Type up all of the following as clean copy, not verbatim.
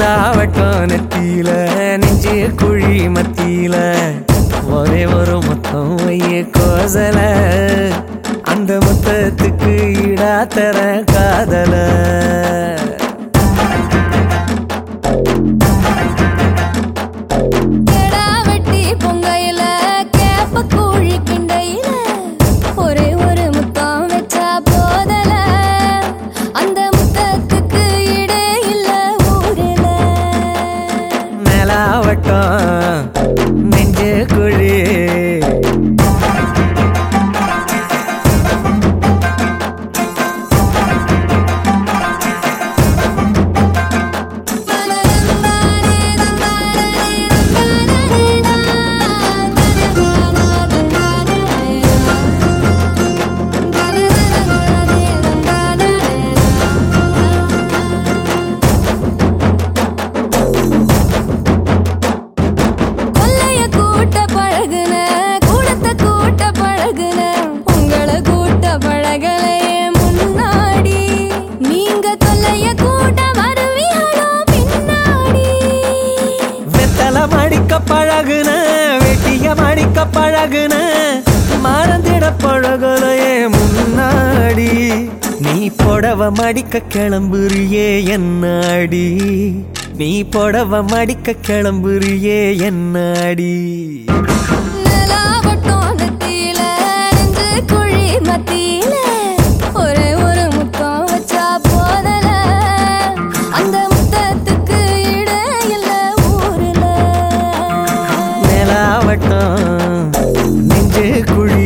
நிலாவட்டம் நெத்தியில நெஞ்சு குழி மத்தியில ஒரே ஒரு மொத்தம் வைய கோசல அந்த மொத்தத்துக்கு ஈடா தர காதல நெஞ்சு குழி பழகுன வெட்டிய மடிக்க பழகுன மறந்திட பழகலையே முன்னாடி நீ புடவ மடிக்க கிளம்புறியே என்னாடி நீ புடவ மடிக்க கிளம்புறியே என்னாடி நெஞ்சு குழி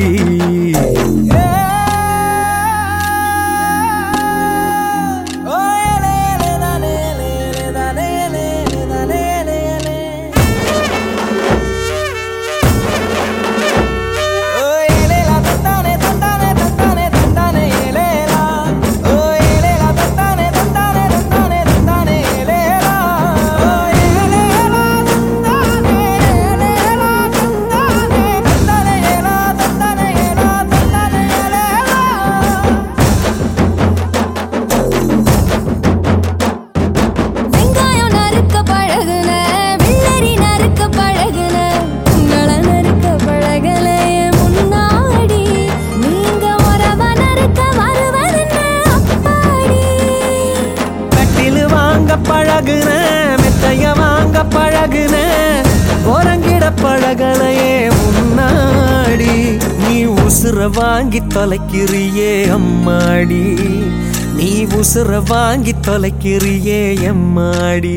பழகுன மெத்தைய வாங்க பழகுன கோரங்கிட பழகலையே முன்னாடி நீ உசுர வாங்கி தொலைக்கிறியே அம்மாடி நீ உசுர வாங்கி தொலைக்கிறியே எம்மாடி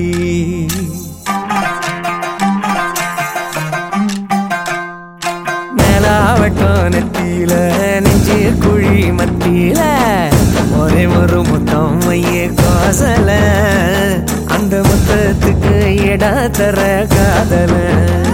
நிலாவட்டம் நெத்தியில நெஞ்சு குழி மத்தியில ஒரே ஒரு மொத்தம் வைய கோசல அந்த மொத்தத்துக்கு இட தர காதல